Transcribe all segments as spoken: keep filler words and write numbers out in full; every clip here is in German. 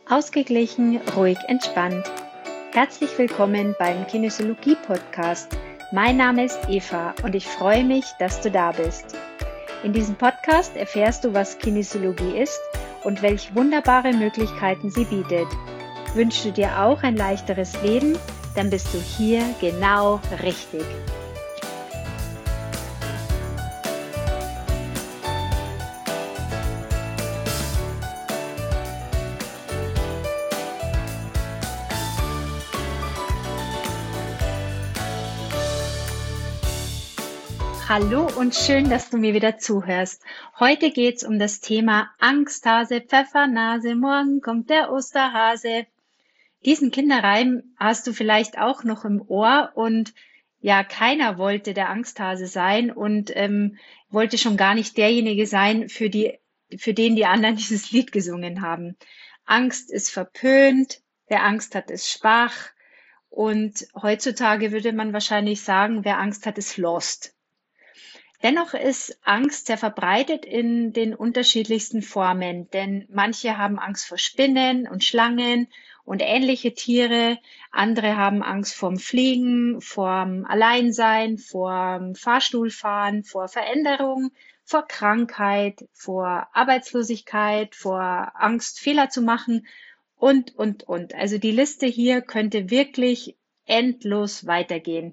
Ausgeglichen, ruhig, entspannt. Herzlich willkommen beim Kinesiologie-Podcast. Mein Name ist Eva und ich freue mich, dass du da bist. In diesem Podcast erfährst du, was Kinesiologie ist und welche wunderbare Möglichkeiten sie bietet. Wünschst du dir auch ein leichteres Leben? Dann bist du hier genau richtig. Hallo und schön, dass du mir wieder zuhörst. Heute geht's um das Thema Angsthase, Pfeffernase, morgen kommt der Osterhase. Diesen Kinderreim hast du vielleicht auch noch im Ohr und ja, keiner wollte der Angsthase sein und ähm, wollte schon gar nicht derjenige sein, für die, für den die anderen dieses Lied gesungen haben. Angst ist verpönt, wer Angst hat, ist schwach und heutzutage würde man wahrscheinlich sagen, wer Angst hat, ist lost. Dennoch ist Angst sehr verbreitet in den unterschiedlichsten Formen, denn manche haben Angst vor Spinnen und Schlangen und ähnliche Tiere, andere haben Angst vorm Fliegen, vorm Alleinsein, vorm Fahrstuhlfahren, vor Veränderung, vor Krankheit, vor Arbeitslosigkeit, vor Angst, Fehler zu machen und, und, und. Also die Liste hier könnte wirklich endlos weitergehen.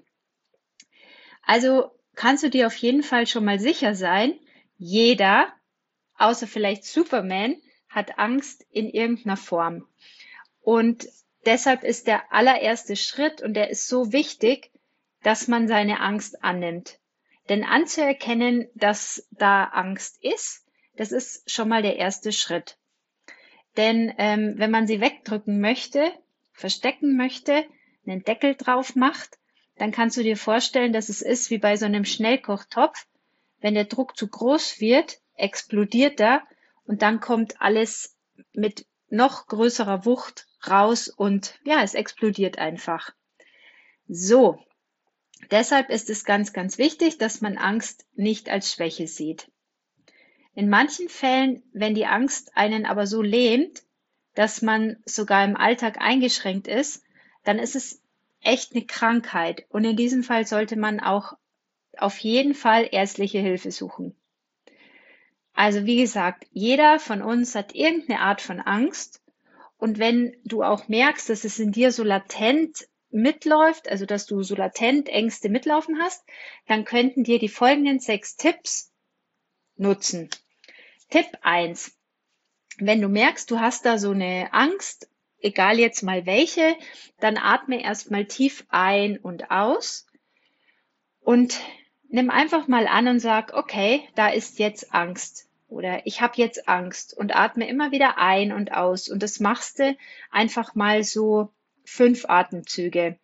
Also kannst du dir auf jeden Fall schon mal sicher sein, jeder, außer vielleicht Superman, hat Angst in irgendeiner Form. Und deshalb ist der allererste Schritt, und der ist so wichtig, dass man seine Angst annimmt. Denn anzuerkennen, dass da Angst ist, das ist schon mal der erste Schritt. Denn ähm, wenn man sie wegdrücken möchte, verstecken möchte, einen Deckel drauf macht, dann kannst du dir vorstellen, dass es ist wie bei so einem Schnellkochtopf. Wenn der Druck zu groß wird, explodiert er und dann kommt alles mit noch größerer Wucht raus und ja, es explodiert einfach. So, deshalb ist es ganz, ganz wichtig, dass man Angst nicht als Schwäche sieht. In manchen Fällen, wenn die Angst einen aber so lähmt, dass man sogar im Alltag eingeschränkt ist, dann ist es echt eine Krankheit. Und in diesem Fall sollte man auch auf jeden Fall ärztliche Hilfe suchen. Also wie gesagt, jeder von uns hat irgendeine Art von Angst. Und wenn du auch merkst, dass es in dir so latent mitläuft, also dass du so latent Ängste mitlaufen hast, dann könnten dir die folgenden sechs Tipps nutzen. Tipp eins. Wenn du merkst, du hast da so eine Angst, egal jetzt mal welche, dann atme erstmal tief ein und aus und nimm einfach mal an und sag, okay, da ist jetzt Angst oder ich habe jetzt Angst und atme immer wieder ein und aus und das machst du einfach mal so fünf Atemzüge.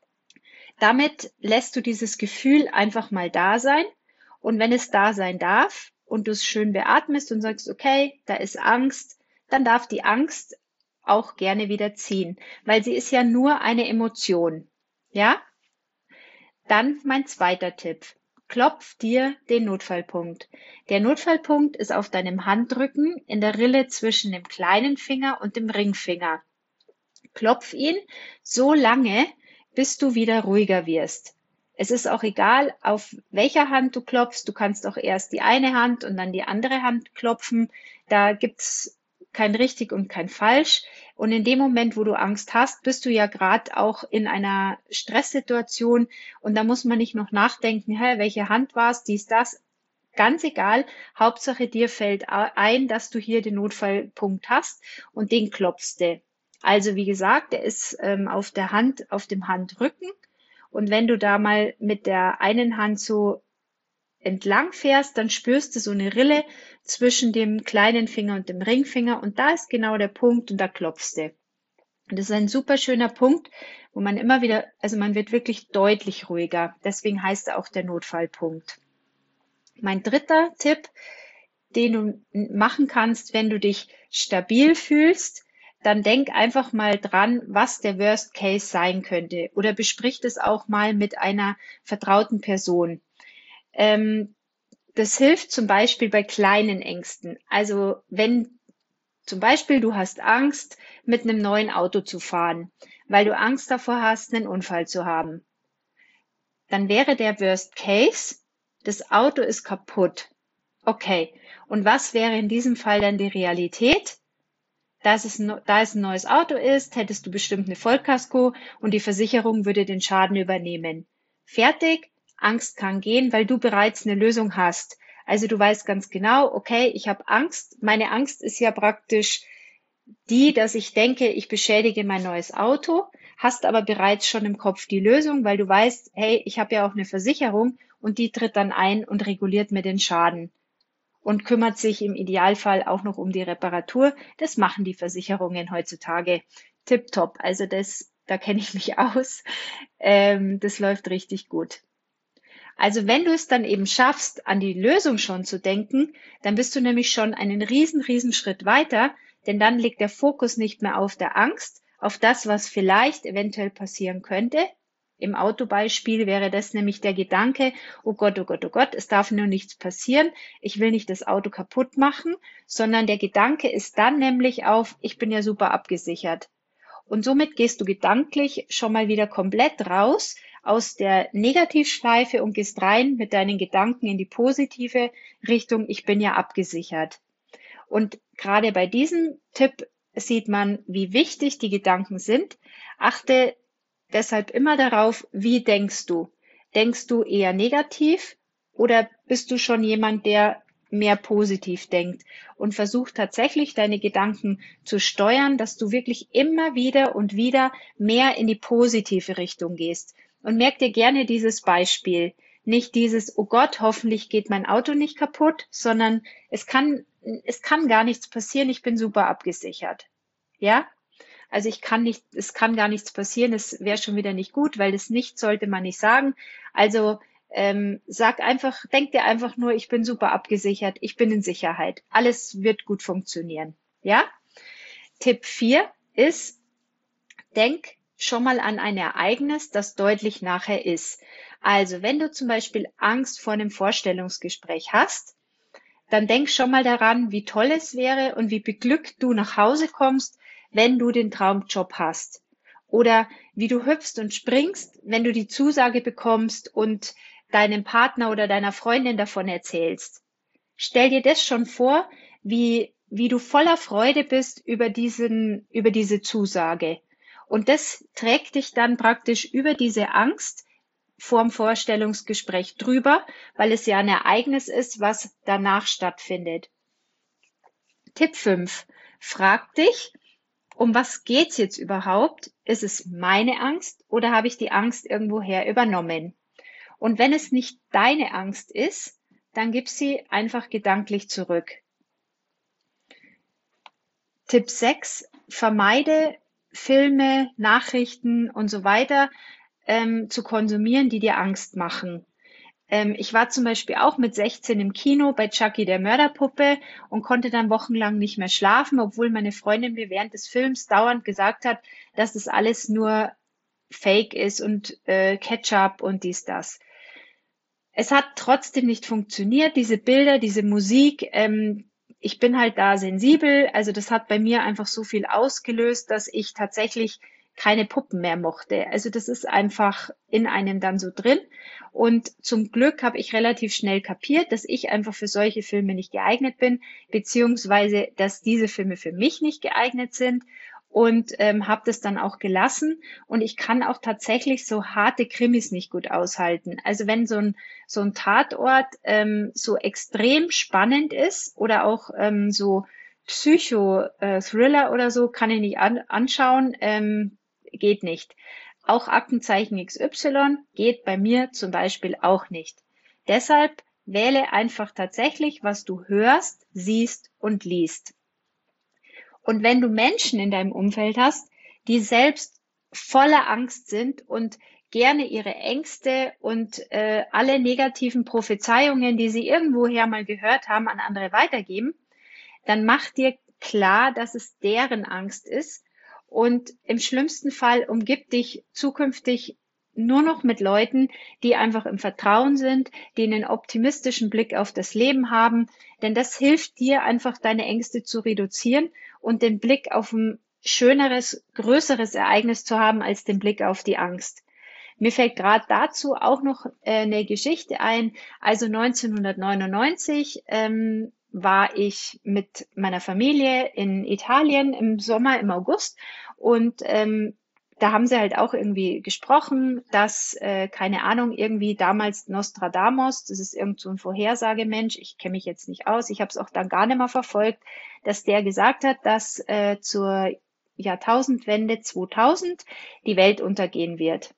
Damit lässt du dieses Gefühl einfach mal da sein und wenn es da sein darf und du es schön beatmest und sagst, okay, da ist Angst, dann darf die Angst auch gerne wieder ziehen, weil sie ist ja nur eine Emotion. Ja? Dann mein zweiter Tipp. Klopf dir den Notfallpunkt. Der Notfallpunkt ist auf deinem Handrücken in der Rille zwischen dem kleinen Finger und dem Ringfinger. Klopf ihn so lange, bis du wieder ruhiger wirst. Es ist auch egal, auf welcher Hand du klopfst. Du kannst auch erst die eine Hand und dann die andere Hand klopfen. Da gibt's kein richtig und kein falsch. Und in dem Moment, wo du Angst hast, bist du ja gerade auch in einer Stresssituation und da muss man nicht noch nachdenken, hä, welche Hand war es, dies, das. Ganz egal, Hauptsache dir fällt ein, dass du hier den Notfallpunkt hast und den klopfst du. Also wie gesagt, der ist ähm, auf der Hand, auf dem Handrücken und wenn du da mal mit der einen Hand so entlang fährst, dann spürst du so eine Rille zwischen dem kleinen Finger und dem Ringfinger und da ist genau der Punkt und da klopfst du. Und das ist ein super schöner Punkt, wo man immer wieder, also man wird wirklich deutlich ruhiger. Deswegen heißt er auch der Notfallpunkt. Mein dritter Tipp, den du machen kannst, wenn du dich stabil fühlst, dann denk einfach mal dran, was der Worst Case sein könnte oder besprich das auch mal mit einer vertrauten Person. Ähm, das hilft zum Beispiel bei kleinen Ängsten. Also wenn Zum Beispiel, du hast Angst, mit einem neuen Auto zu fahren, weil du Angst davor hast, einen Unfall zu haben. Dann wäre der Worst Case, das Auto ist kaputt. Okay, und was wäre in diesem Fall dann die Realität? Da es, da es ein neues Auto ist, hättest du bestimmt eine Vollkasko und die Versicherung würde den Schaden übernehmen. Fertig, Angst kann gehen, weil du bereits eine Lösung hast. Also du weißt ganz genau, okay, ich habe Angst. Meine Angst ist ja praktisch die, dass ich denke, ich beschädige mein neues Auto, hast aber bereits schon im Kopf die Lösung, weil du weißt, hey, ich habe ja auch eine Versicherung und die tritt dann ein und reguliert mir den Schaden und kümmert sich im Idealfall auch noch um die Reparatur. Das machen die Versicherungen heutzutage tipptopp. Also das, da kenne ich mich aus. Ähm, das läuft richtig gut. Also wenn du es dann eben schaffst, an die Lösung schon zu denken, dann bist du nämlich schon einen riesen, riesen Schritt weiter, denn dann liegt der Fokus nicht mehr auf der Angst, auf das, was vielleicht eventuell passieren könnte. Im Autobeispiel wäre das nämlich der Gedanke, oh Gott, oh Gott, oh Gott, es darf nur nichts passieren, ich will nicht das Auto kaputt machen, sondern der Gedanke ist dann nämlich auf, ich bin ja super abgesichert. Und somit gehst du gedanklich schon mal wieder komplett raus aus der Negativschleife und gehst rein mit deinen Gedanken in die positive Richtung, ich bin ja abgesichert. Und gerade bei diesem Tipp sieht man, wie wichtig die Gedanken sind. Achte deshalb immer darauf, wie denkst du? Denkst du eher negativ oder bist du schon jemand, der mehr positiv denkt und versucht tatsächlich deine Gedanken zu steuern, dass du wirklich immer wieder und wieder mehr in die positive Richtung gehst. Und merk dir gerne dieses Beispiel. Nicht dieses, oh Gott, hoffentlich geht mein Auto nicht kaputt, sondern es kann, es kann gar nichts passieren, ich bin super abgesichert. Ja? Also ich kann nicht, es kann gar nichts passieren, es wäre schon wieder nicht gut, weil das nicht sollte man nicht sagen. Also ähm, sag einfach, denk dir einfach nur, ich bin super abgesichert, ich bin in Sicherheit. Alles wird gut funktionieren. Ja? Tipp vier ist, denk schon mal an ein Ereignis, das deutlich nachher ist. Also wenn du zum Beispiel Angst vor einem Vorstellungsgespräch hast, dann denk schon mal daran, wie toll es wäre und wie beglückt du nach Hause kommst, wenn du den Traumjob hast. Oder wie du hüpfst und springst, wenn du die Zusage bekommst und deinem Partner oder deiner Freundin davon erzählst. Stell dir das schon vor, wie, wie du voller Freude bist über diesen, über diese Zusage. Und das trägt dich dann praktisch über diese Angst vorm Vorstellungsgespräch drüber, weil es ja ein Ereignis ist, was danach stattfindet. Tipp fünf. Frag dich, um was geht's jetzt überhaupt? Ist es meine Angst oder habe ich die Angst irgendwoher übernommen? Und wenn es nicht deine Angst ist, dann gib sie einfach gedanklich zurück. Tipp sechs. Vermeide Filme, Nachrichten und so weiter ähm, zu konsumieren, die dir Angst machen. Ähm, ich war zum Beispiel auch mit sechzehn im Kino bei Chucky der Mörderpuppe und konnte dann wochenlang nicht mehr schlafen, obwohl meine Freundin mir während des Films dauernd gesagt hat, dass das alles nur Fake ist und äh, Ketchup und dies, das. Es hat trotzdem nicht funktioniert, diese Bilder, diese Musik. Ähm, ich bin halt da sensibel, also das hat bei mir einfach so viel ausgelöst, dass ich tatsächlich keine Puppen mehr mochte. Also das ist einfach in einem dann so drin. Und zum Glück habe ich relativ schnell kapiert, dass ich einfach für solche Filme nicht geeignet bin, beziehungsweise dass diese Filme für mich nicht geeignet sind. Und ähm, habe das dann auch gelassen. Und ich kann auch tatsächlich so harte Krimis nicht gut aushalten. Also wenn so ein so ein Tatort ähm, so extrem spannend ist oder auch ähm, so Psycho-Thriller oder so, kann ich nicht an anschauen, ähm, geht nicht. Auch Aktenzeichen X Y geht bei mir zum Beispiel auch nicht. Deshalb wähle einfach tatsächlich, was du hörst, siehst und liest. Und wenn du Menschen in deinem Umfeld hast, die selbst voller Angst sind und gerne ihre Ängste und äh, alle negativen Prophezeiungen, die sie irgendwoher mal gehört haben, an andere weitergeben, dann mach dir klar, dass es deren Angst ist. Und im schlimmsten Fall umgib dich zukünftig nur noch mit Leuten, die einfach im Vertrauen sind, die einen optimistischen Blick auf das Leben haben, denn das hilft dir einfach, deine Ängste zu reduzieren und den Blick auf ein schöneres, größeres Ereignis zu haben als den Blick auf die Angst. Mir fällt gerade dazu auch noch äh, eine Geschichte ein. Also neunzehnhundertneunundneunzig ähm, war ich mit meiner Familie in Italien im Sommer, im August, und ähm, da haben sie halt auch irgendwie gesprochen, dass, äh, keine Ahnung, irgendwie damals Nostradamus, das ist irgend so ein Vorhersagemensch, ich kenne mich jetzt nicht aus, ich habe es auch dann gar nicht mehr verfolgt, dass der gesagt hat, dass äh, zur Jahrtausendwende zweitausend die Welt untergehen wird.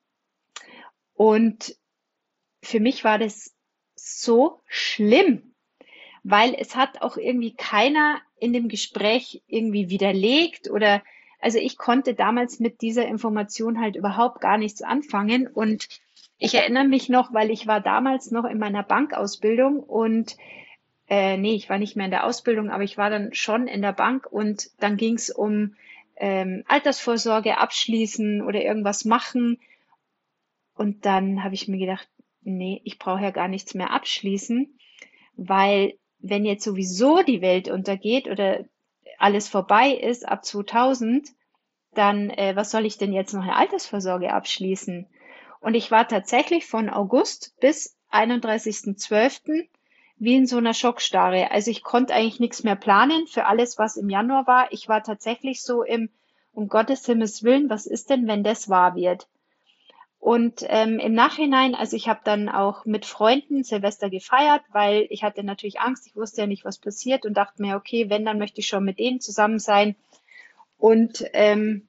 Und für mich war das so schlimm, weil es hat auch irgendwie keiner in dem Gespräch irgendwie widerlegt oder, also ich konnte damals mit dieser Information halt überhaupt gar nichts anfangen. Und ich erinnere mich noch, weil ich war damals noch in meiner Bankausbildung und äh, nee, ich war nicht mehr in der Ausbildung, aber ich war dann schon in der Bank und dann ging es um ähm, Altersvorsorge abschließen oder irgendwas machen. Und dann habe ich mir gedacht, nee, ich brauche ja gar nichts mehr abschließen, weil wenn jetzt sowieso die Welt untergeht oder alles vorbei ist ab zweitausend, dann äh, was soll ich denn jetzt noch eine Altersvorsorge abschließen? Und ich war tatsächlich von August bis einunddreißigsten zwölften wie in so einer Schockstarre. Also ich konnte eigentlich nichts mehr planen für alles, was im Januar war. Ich war tatsächlich so im, um Gottes Himmels Willen, was ist denn, wenn das wahr wird? Und ähm, im Nachhinein, also ich habe dann auch mit Freunden Silvester gefeiert, weil ich hatte natürlich Angst, ich wusste ja nicht, was passiert und dachte mir, okay, wenn, dann möchte ich schon mit denen zusammen sein. Und ähm,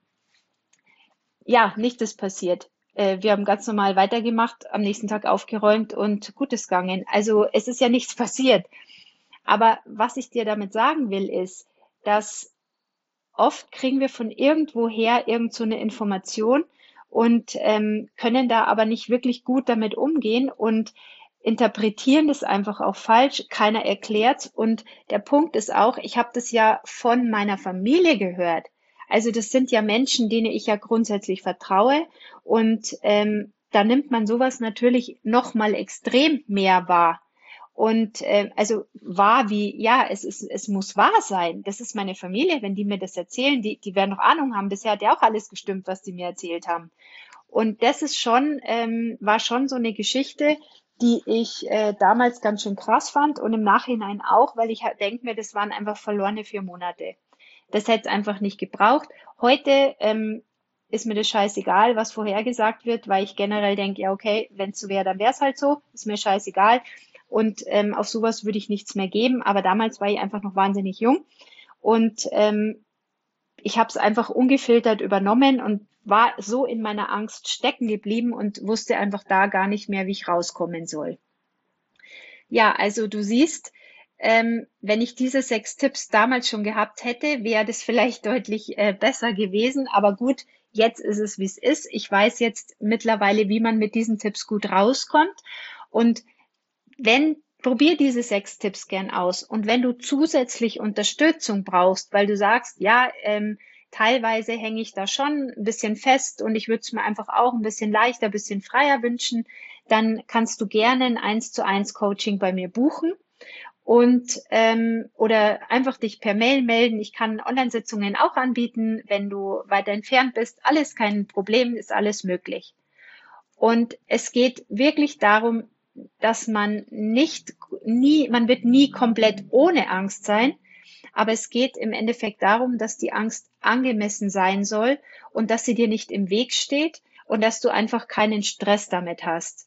ja, nichts ist passiert. Äh, wir haben ganz normal weitergemacht, am nächsten Tag aufgeräumt und gut ist gegangen. Also es ist ja nichts passiert. Aber was ich dir damit sagen will, ist, dass oft kriegen wir von irgendwoher irgend so eine Information und ähm, können da aber nicht wirklich gut damit umgehen und interpretieren das einfach auch falsch. Keiner erklärt's. Und der Punkt ist auch, ich habe das ja von meiner Familie gehört. Also das sind ja Menschen, denen ich ja grundsätzlich vertraue. Und ähm, da nimmt man sowas natürlich noch mal extrem mehr wahr. Und äh, also wahr wie, ja, es ist, es muss wahr sein. Das ist meine Familie, wenn die mir das erzählen, die, die werden noch Ahnung haben. Bisher hat ja auch alles gestimmt, was die mir erzählt haben. Und das ist schon, ähm, war schon so eine Geschichte, die ich äh, damals ganz schön krass fand und im Nachhinein auch, weil ich denke mir, das waren einfach verlorene vier Monate. Das hätte es einfach nicht gebraucht. Heute ähm, ist mir das scheißegal, was vorhergesagt wird, weil ich generell denke, ja okay, wenn es so wäre, dann wäre es halt so, ist mir scheißegal. Und ähm, auf sowas würde ich nichts mehr geben. Aber damals war ich einfach noch wahnsinnig jung. Und ähm, ich habe es einfach ungefiltert übernommen und war so in meiner Angst stecken geblieben und wusste einfach da gar nicht mehr, wie ich rauskommen soll. Ja, also du siehst, ähm, wenn ich diese sechs Tipps damals schon gehabt hätte, wäre das vielleicht deutlich äh, besser gewesen. Aber gut, jetzt ist es, wie es ist. Ich weiß jetzt mittlerweile, wie man mit diesen Tipps gut rauskommt. Und wenn, probier diese sechs Tipps gern aus. Und wenn du zusätzlich Unterstützung brauchst, weil du sagst, ja, ähm, teilweise hänge ich da schon ein bisschen fest und ich würde es mir einfach auch ein bisschen leichter, ein bisschen freier wünschen, dann kannst du gerne ein eins zu eins Coaching bei mir buchen und ähm, oder einfach dich per Mail melden. Ich kann Online-Sitzungen auch anbieten, wenn du weiter entfernt bist. Alles kein Problem, ist alles möglich. Und es geht wirklich darum, dass man nicht, nie, man wird nie komplett ohne Angst sein, aber es geht im Endeffekt darum, dass die Angst angemessen sein soll und dass sie dir nicht im Weg steht und dass du einfach keinen Stress damit hast.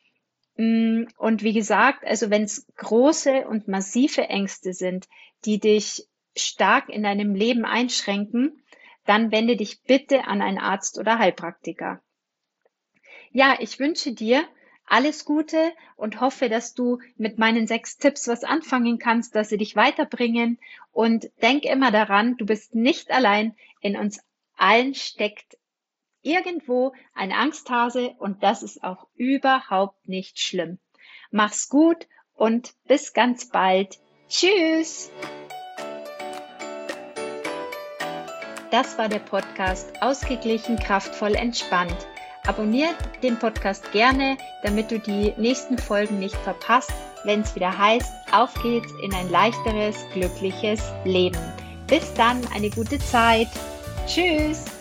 Und wie gesagt, also wenn es große und massive Ängste sind, die dich stark in deinem Leben einschränken, dann wende dich bitte an einen Arzt oder Heilpraktiker. Ja, ich wünsche dir alles Gute und hoffe, dass du mit meinen sechs Tipps was anfangen kannst, dass sie dich weiterbringen. Und denk immer daran, du bist nicht allein. In uns allen steckt irgendwo ein Angsthase und das ist auch überhaupt nicht schlimm. Mach's gut und bis ganz bald. Tschüss! Das war der Podcast Ausgeglichen, kraftvoll, entspannt. Abonniert den Podcast gerne, damit du die nächsten Folgen nicht verpasst, wenn es wieder heißt, auf geht's in ein leichteres, glückliches Leben. Bis dann, eine gute Zeit. Tschüss.